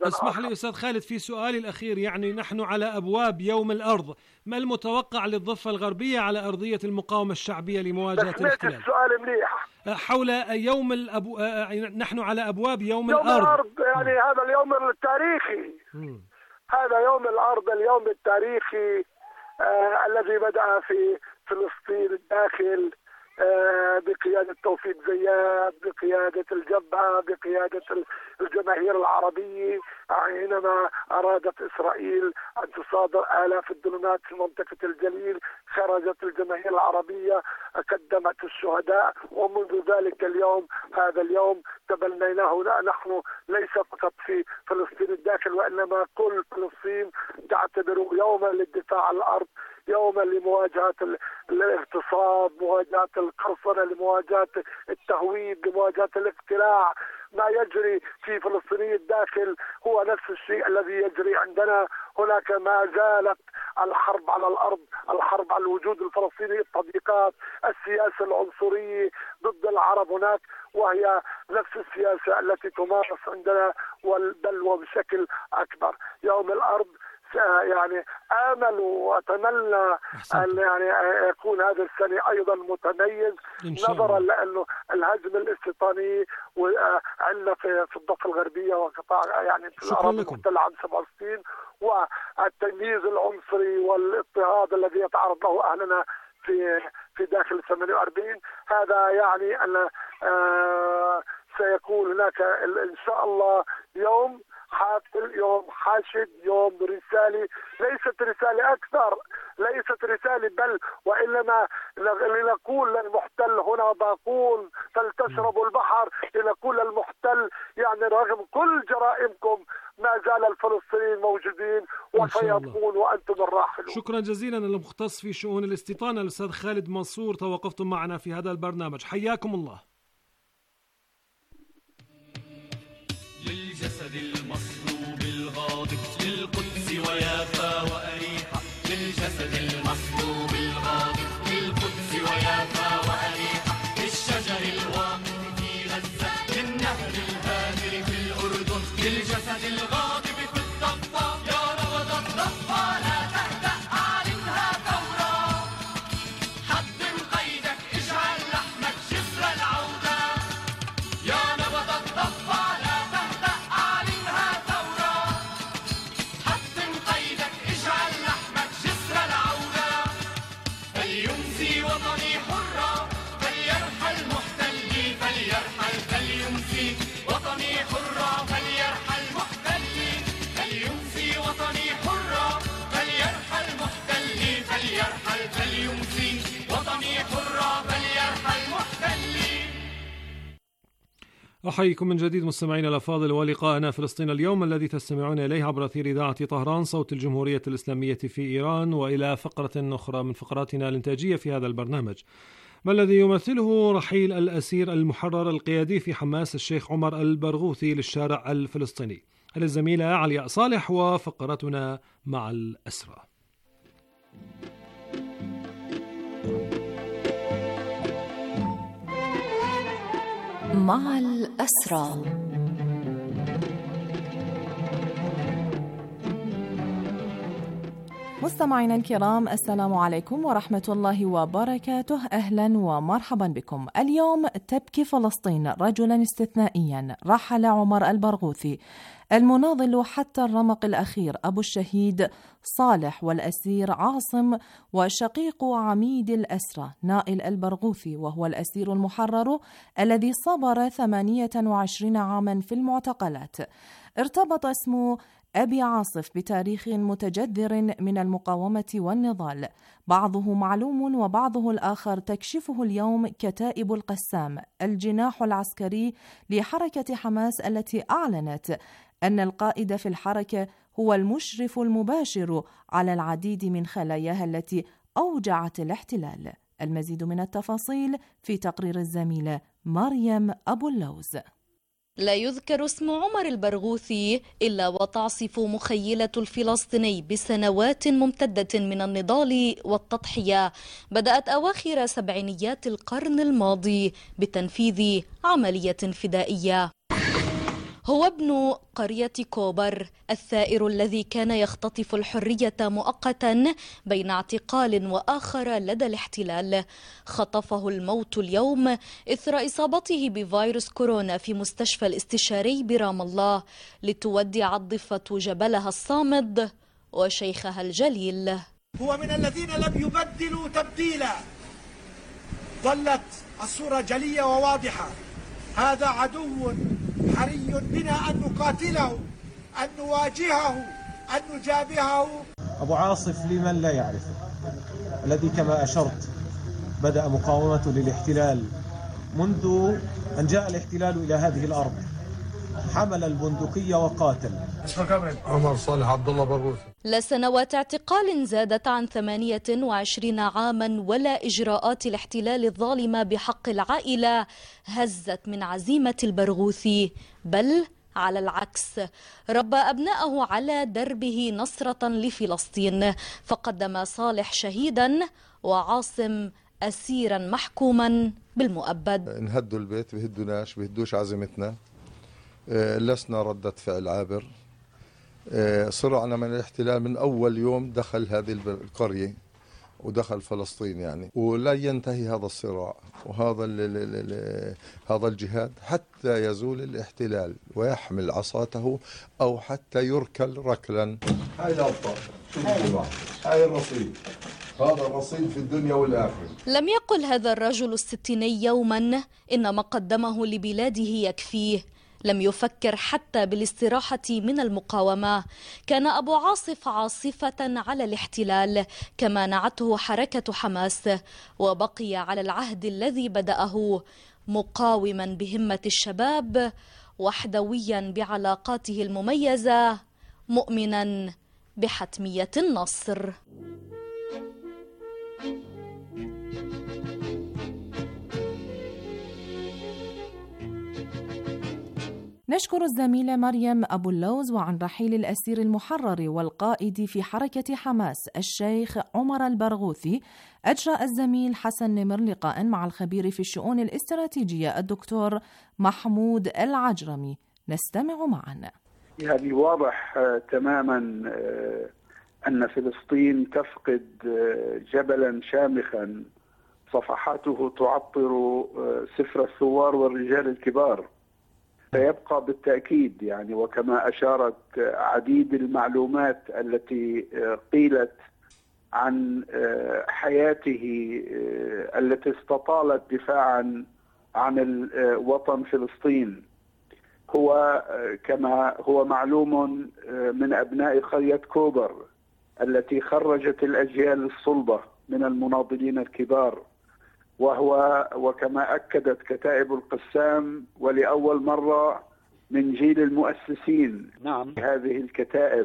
بعدا اسمح لي أستاذ خالد في سؤالي الأخير، يعني نحن على أبواب يوم الأرض، ما المتوقع للضفة الغربية على أرضية المقاومة الشعبية لمواجهة الاحتلال؟ السؤال مليح. حول يوم الأبو... نحن على أبواب يوم, يوم الأرض. الأرض يعني م. هذا اليوم التاريخي. م. هذا يوم الأرض، اليوم التاريخي آه الذي بدأ في فلسطين الداخل آه بقيادة توفيق زياد، بقيادة الجبهة، بقيادة الجماهير العربية، حينما أرادت إسرائيل أن تصادر آلاف الدرونات في منطقة الجليل، خرجت الجماهير العربية قدمت الشهداء. ومنذ ذلك اليوم، هذا اليوم تبنيناه نحن ليس فقط في فلسطين الداخل، وإنما كل فلسطين تعتبره يوما للدفاع عن الأرض، يوما لمواجهة الاغتصاب، مواجهة القرصنة، لمواجهة التهويد، لمواجهة الاقتلاع. ما يجري في فلسطيني الداخل هو نفس الشيء الذي يجري عندنا. هناك ما زالت الحرب على الأرض، الحرب على الوجود الفلسطيني، التضييقات، السياسة العنصرية ضد العرب هناك، وهي نفس السياسة التي تمارس عندنا بل وبشكل أكبر. يوم الأرض يعني آمل وأتمنى أن يعني يكون هذا السنة أيضا متميز، نظرا لأنه الهجم الاستيطاني عندنا في في الضفة الغربية وقطاع يعني في الأراضي المحتلة عام سبعة وستين، والتمييز العنصري والاضطهاد الذي يتعرض له أهلنا في في داخل ثمانية وأربعين. هذا يعني أن آه سيكون هناك إن شاء الله يوم حافل، يوم حاشد، يوم رسالة، ليست رسالة أكثر، ليست رسالة بل وإنما لنقول للمحتل هنا باقون فلتشربوا البحر، لنقول للمحتل يعني رغم كل جرائمكم ما زال الفلسطينيين موجودين وسيبقون وأنتم الراحلون. شكرا جزيلا للمختص في شؤون الاستيطان الأستاذ خالد منصور، توقفتم معنا في هذا البرنامج، حياكم الله. للجسد المصلوب الغاضب للقدس ويافا وأريحا، للجسد المصلوب الغاضب للقدس ويافا وأريحا، للشجر الواقف في غزة، للنهر الهادر في الأردن، للجسد الغاضب في الضفة، يا روض الضفة لا تهدأ أعلنها ثورة، حطم قيدك اجعل لحمك جسر العودة، يا نبض الضفة لا تهدأ أعلنها ثورة، حطم قيدك اجعل لحمك جسر العودة، فليمسي وطني حرة فليرحل محتلي، فليرحل فليمسي وطني حرة فليرحل محتلي، فليمسي وطني حرة فليرحل محتلي، فليرحل فليمسي وطني حرة فليرحل محتلي. أحييكم من جديد مستمعينا الأفاضل، ولقاءنا فلسطين اليوم الذي تستمعون إليه عبر أثير إذاعة طهران صوت الجمهورية الإسلامية في إيران، وإلى فقرة أخرى من فقراتنا الإنتاجية في هذا البرنامج، ما الذي يمثله رحيل الأسير المحرر القيادي في حماس الشيخ عمر البرغوثي للشارع الفلسطيني. الزميلة علياء صالح وفقرتنا مع الأسرى. مع الأسرى. مستمعينا الكرام، السلام عليكم ورحمة الله وبركاته، أهلا ومرحبا بكم. اليوم تبكي فلسطين رجلا استثنائيا، رحل عمر البرغوثي المناضل حتى الرمق الأخير، أبو الشهيد صالح والأسير عاصم وشقيق عميد الأسرى نائل البرغوثي، وهو الأسير المحرر الذي صبر ثمانية وعشرين عاما في المعتقلات. ارتبط اسمه أبي عاصف بتاريخ متجذر من المقاومة والنضال، بعضه معلوم وبعضه الآخر تكشفه اليوم كتائب القسام، الجناح العسكري لحركة حماس التي أعلنت أن القائد في الحركة هو المشرف المباشر على العديد من خلاياها التي أوجعت الاحتلال. المزيد من التفاصيل في تقرير الزميلة مريم أبو اللوز. لا يذكر اسم عمر البرغوثي إلا وتعصف مخيلة الفلسطيني بسنوات ممتدة من النضال والتضحية بدأت أواخر سبعينيات القرن الماضي بتنفيذ عملية فدائية. هو ابن قرية كوبر الثائر الذي كان يختطف الحرية مؤقتا بين اعتقال وآخر لدى الاحتلال. خطفه الموت اليوم إثر إصابته بفيروس كورونا في مستشفى الاستشاري برام الله، لتودع الضفة جبلها الصامد وشيخها الجليل. هو من الذين لم يبدلوا تبديلا. ظلت الصورة جلية وواضحة. هذا عدو حري بنا أن نقاتله، أن نواجهه، أن نجابهه. أبو عاصف لمن لا يعرفه، الذي كما أشرت بدأ مقاومته للاحتلال منذ أن جاء الاحتلال إلى هذه الأرض، حمل البندقية وقاتل. عمر صالح عبد الله برغوثي. لا سنوات اعتقال زادت عن ثمانية وعشرين عاما ولا إجراءات الاحتلال الظالمة بحق العائلة هزت من عزيمة البرغوثي، بل على العكس ربى أبنائه على دربه نصرة لفلسطين، فقدم صالح شهيدا وعاصم أسيرا محكوما بالمؤبد. انهدوا البيت بهدوناش بهدوش عزيمتنا، لسنا ردة فعل عابر. صرعنا من الاحتلال من أول يوم دخل هذه القرية ودخل فلسطين يعني، ولا ينتهي هذا الصراع وهذا ال ال ال هذا الجهاد حتى يزول الاحتلال ويحمل عصاته أو حتى يركل ركلا. هاي الأبطال، هاي الرصيد، هذا الرصيد في الدنيا والآخرة. لم يقل هذا الرجل الستيني يوما إن ما قدمه لبلاده يكفيه. لم يفكر حتى بالاستراحة من المقاومة. كان أبو عاصف عاصفة على الاحتلال كما نعته حركة حماس، وبقي على العهد الذي بدأه، مقاوما بهمة الشباب وحدويا بعلاقاته المميزة، مؤمنا بحتمية النصر. نشكر الزميلة مريم أبو اللوز. وعن رحيل الأسير المحرر والقائد في حركة حماس الشيخ عمر البرغوثي، أجرى الزميل حسن نمر لقاء مع الخبير في الشؤون الاستراتيجية الدكتور محمود العجرمي. نستمع معا. يعني واضح تماما أن فلسطين تفقد جبلا شامخا صفحاته تعطر سفر الثوار والرجال الكبار. سيبقى بالتأكيد يعني، وكما أشارت عديد المعلومات التي قيلت عن حياته التي استطالت دفاعا عن الوطن فلسطين، هو كما هو معلوم من أبناء قرية كوبر التي خرجت الأجيال الصلبة من المناضلين الكبار، وهو وكما أكدت كتائب القسام ولأول مرة من جيل المؤسسين. نعم. هذه الكتائب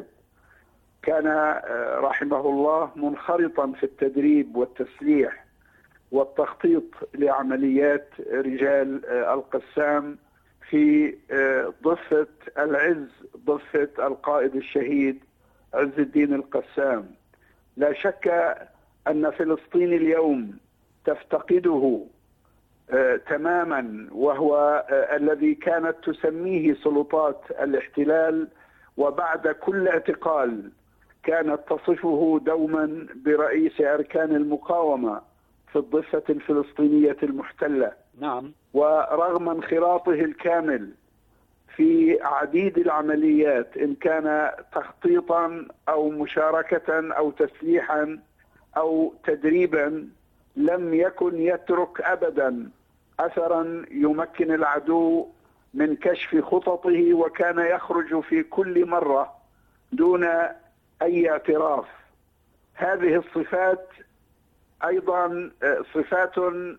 كان رحمه الله منخرطا في التدريب والتسليح والتخطيط لعمليات رجال القسام في ضفة العز، ضفة القائد الشهيد عز الدين القسام. لا شك أن فلسطين اليوم تفتقده آه تماما، وهو آه الذي كانت تسميه سلطات الاحتلال، وبعد كل اعتقال كانت تصفه دوما برئيس أركان المقاومة في الضفة الفلسطينية المحتلة. نعم. ورغم انخراطه الكامل في عديد العمليات، إن كان تخطيطا أو مشاركة أو تسليحا أو تدريبا، لم يكن يترك أبدا أثرا يمكن العدو من كشف خططه، وكان يخرج في كل مرة دون أي اعتراف. هذه الصفات أيضا صفات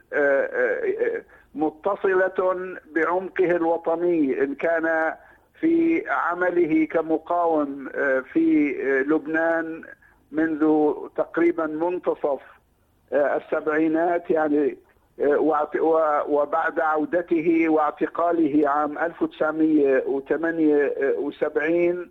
متصلة بعمقه الوطني، إن كان في عمله كمقاوم في لبنان منذ تقريبا منتصف السبعينات يعني، وبعد عودته واعتقاله عام ألف وتسعمئة وثمانية وسبعين،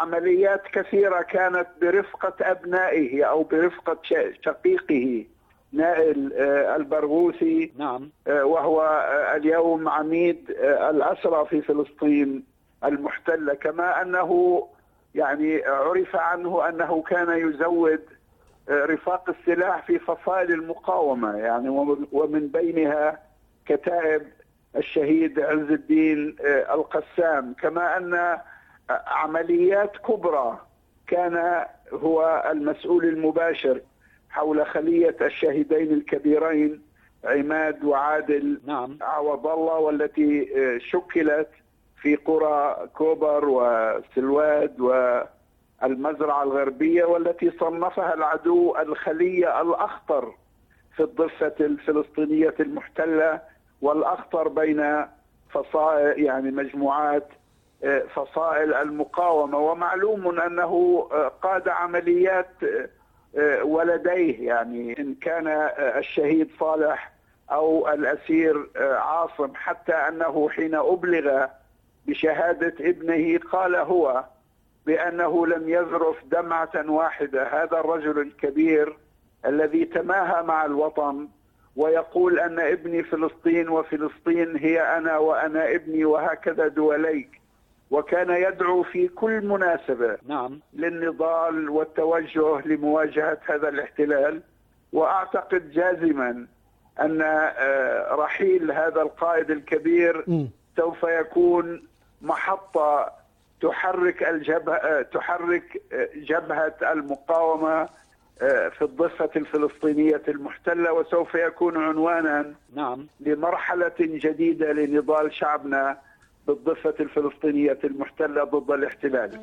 وعمليات كثيرة كانت برفقة أبنائه أو برفقة شقيقه نائل البرغوثي. نعم. وهو اليوم عميد الأسرى في فلسطين المحتلة، كما أنه يعني عرف عنه أنه كان يزود رفاق السلاح في فصائل المقاومة، يعني ومن بينها كتائب الشهيد عز الدين القسام، كما أن عمليات كبرى كان هو المسؤول المباشر حول خلية الشهيدين الكبيرين عماد وعادل نعم. عوض الله، والتي شكلت في قرى كوبر وسلواد والمزرعة الغربية، والتي صنفها العدو الخلية الأخطر في الضفة الفلسطينية المحتلة، والأخطر بين فصائل يعني مجموعات فصائل المقاومة. ومعلوم أنه قاد عمليات ولديه، يعني إن كان الشهيد صالح أو الأسير عاصم، حتى أنه حين أبلغ بشهادة ابنه قال هو بأنه لم يذرف دمعة واحدة. هذا الرجل الكبير الذي تماهى مع الوطن ويقول أن ابني فلسطين، وفلسطين هي أنا وأنا ابني، وهكذا دواليك. وكان يدعو في كل مناسبة نعم. للنضال والتوجه لمواجهة هذا الاحتلال. وأعتقد جازما أن رحيل هذا القائد الكبير م. سوف يكون محطة تحرك الجبهة تحرك جبهة المقاومة في الضفة الفلسطينية المحتلة، وسوف يكون عنوانا نعم. لمرحلة جديدة لنضال شعبنا بالضفة الفلسطينية المحتلة ضد الاحتلال.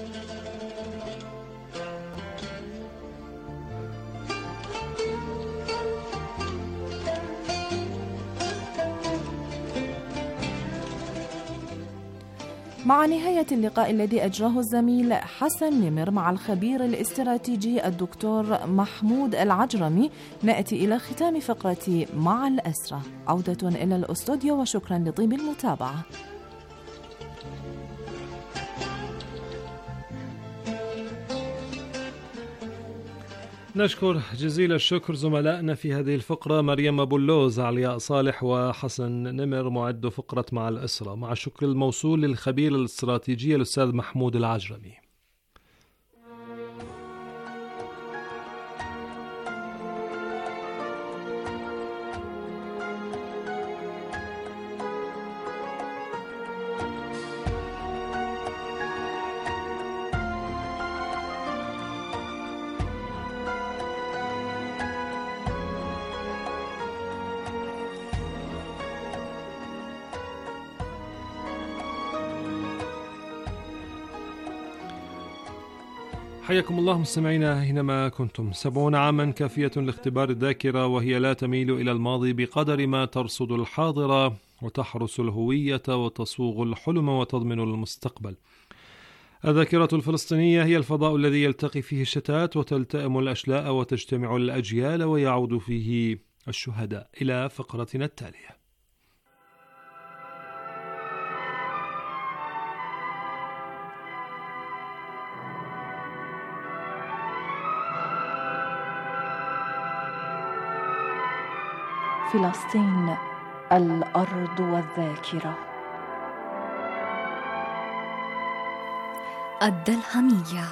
مع نهاية اللقاء الذي أجراه الزميل حسن نمر مع الخبير الاستراتيجي الدكتور محمود العجرمي، نأتي إلى ختام فقرة مع الأسرة. عودة إلى الأستوديو وشكرا لطيب المتابعة. نشكر جزيل الشكر زملائنا في هذه الفقرة مريم أبو اللوز، علياء صالح، وحسن نمر معد فقرة مع الأسرة، مع الشكر الموصول للخبير الاستراتيجي الأستاذ محمود العجرمي. حياكم الله مستمعينا أينما كنتم. سبعون عاما كافية لاختبار الذاكرة، وهي لا تميل إلى الماضي بقدر ما ترصد الحاضرة وتحرس الهوية وتصوغ الحلم وتضمن المستقبل. الذاكرة الفلسطينية هي الفضاء الذي يلتقي فيه الشتات وتلتئم الأشلاء وتجتمع الأجيال ويعود فيه الشهداء. إلى فقرتنا التالية. فلسطين الأرض والذاكرة. الدلهمية.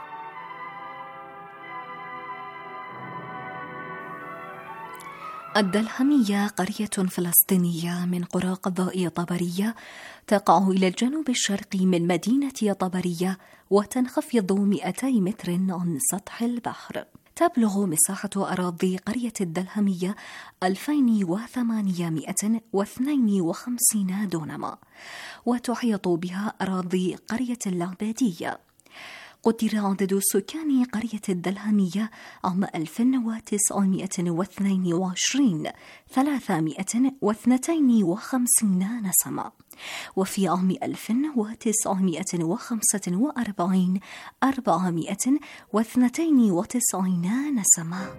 الدلهمية قرية فلسطينية من قرى قضاء طبرية تقع إلى الجنوب الشرقي من مدينة طبرية، وتنخفض مئتي متر عن سطح البحر. تبلغ مساحة أراضي قرية الدلهمية ألفين وثمانمائة واثنين وخمسين دونما، وتحيط بها أراضي قرية العبادية. قدر عدد سكان قرية الدلهمية عام ألف وتسعمائة واثنين وعشرين ثلاثمائة واثنين وخمسين نسمة، وفي عام ألف وتسعمائة وخمسة وأربعين أربعمائة واثنين وتسعين نسمة.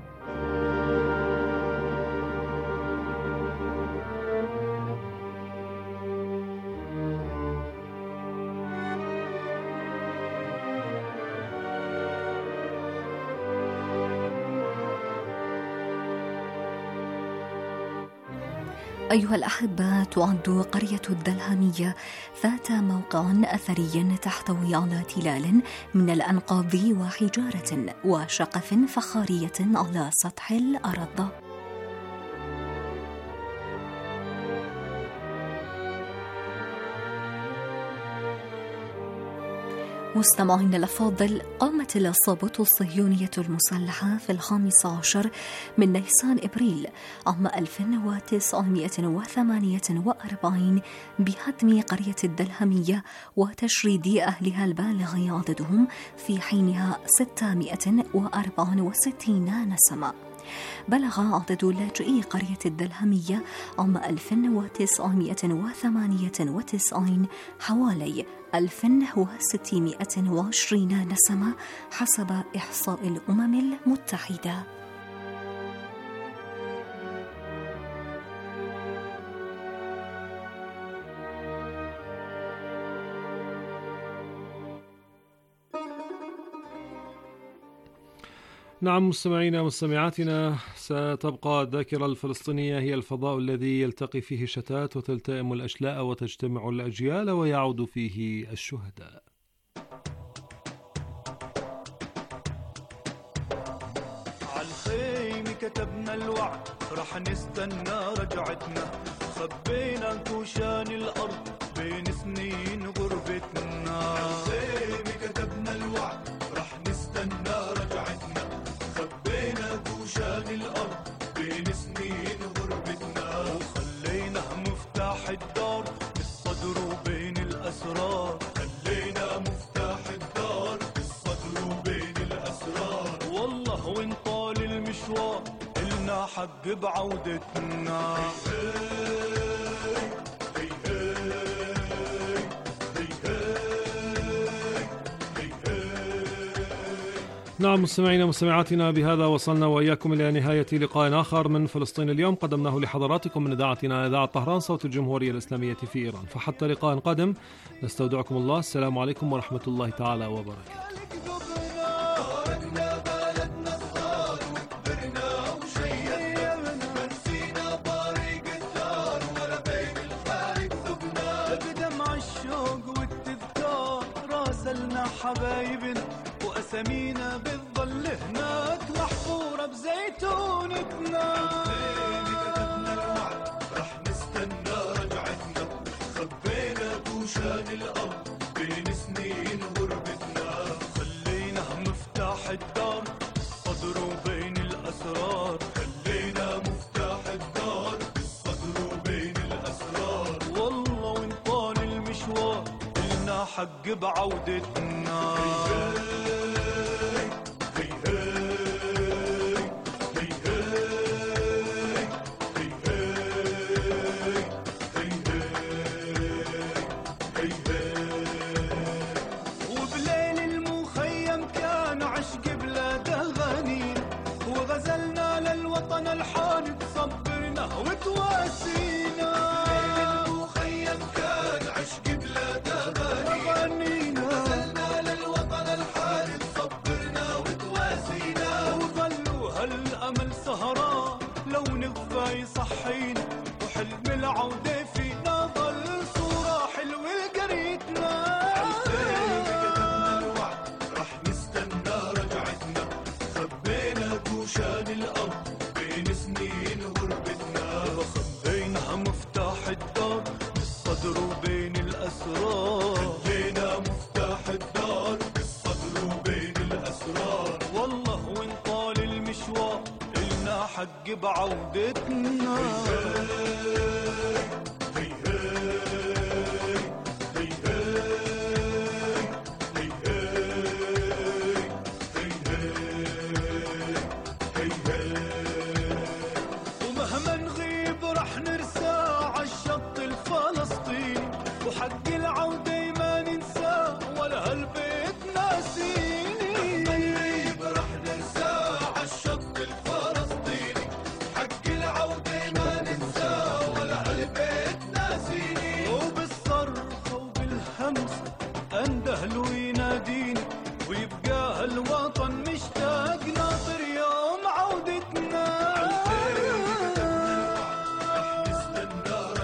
أيها الأحبة، تعد قرية الدلهمية ذات موقع أثري تحتوي على تلال من الأنقاض وحجارة وشقف فخارية على سطح الأرض. مستمعين الأفاضل، قامت العصابة الصهيونية المسلحة في الخامس عشر من نيسان إبريل عام ألف وتسعمائة وثمانية وأربعين بهدم قرية الدلهمية وتشريد أهلها البالغ عددهم في حينها ستمائة وأربعة وستين نسمة. بلغ عدد لاجئي قرية الدلهمية عام ألف وتسعمائة وثمانية وتسعين حوالي ألف وستمائة وعشرين نسمة حسب إحصاء الأمم المتحدة. نعم مستمعينا ومستمعاتنا، ستبقى الذاكرة الفلسطينية هي الفضاء الذي يلتقي فيه الشتات وتلتئم الأشلاء وتجتمع الأجيال ويعود فيه الشهداء. عالخيمة كتبنا الوعد رح نستنى رجعتنا، خبينا كوشان الأرض بين سنين غربتنا. عالخيمة كتبنا الوعد رح نستنى رجعتنا، خبينا كوشان الأرض بين سنين غربتنا. وخلينا مفتاح الدار بالصدر وبين الأسرار، خلينا مفتاح الدار بالصدر وبين الأسرار. والله وين طال المشوار إلنا حق بعودتنا. نعم مستمعينا ومستمعاتنا، بهذا وصلنا وإياكم إلى نهاية لقاء آخر من فلسطين اليوم قدمناه لحضراتكم من إذاعتنا إذاعة طهران صوت الجمهورية الإسلامية في إيران. فحتى لقاء قادم نستودعكم الله. السلام عليكم ورحمة الله تعالى وبركاته. حبايبنا وأسامينا بتضل هناك محفورة بزيتونتنا. كتبنا الوعد رح نستنى رجعتنا، خبينا كوشان الأرض بين سنين غربتنا. خلينا مفتاح الدار بالصدر وبين الأسرار، خلينا مفتاح الدار بالصدر وبين الأسرار. والله وين طال المشوار إلنا حق بعودتنا. وبليل المخيم كان عشق بلاد أغاني، وغزلنا للوطن الحان تصبرنا وتواسينا. المخيم كان عشق بلاد أغاني، غزلنا للوطن الحان تصبرنا وتواسينا. وظلوا هالأمل سهران لو نغفى يصحينا، وحلم العودة فينا ظل صورة حلوة لقريتنا. كتبنا الوعد رح نستنى رجعتنا، خبينا كوشان الأرض بين سنين غربتنا. خبينا مفتاح الدار بالصدر وبين الأسرار، خلينا مفتاح الدار بالصدر وبين الأسرار. والله وين طال المشوار إلنا حق بعودتنا.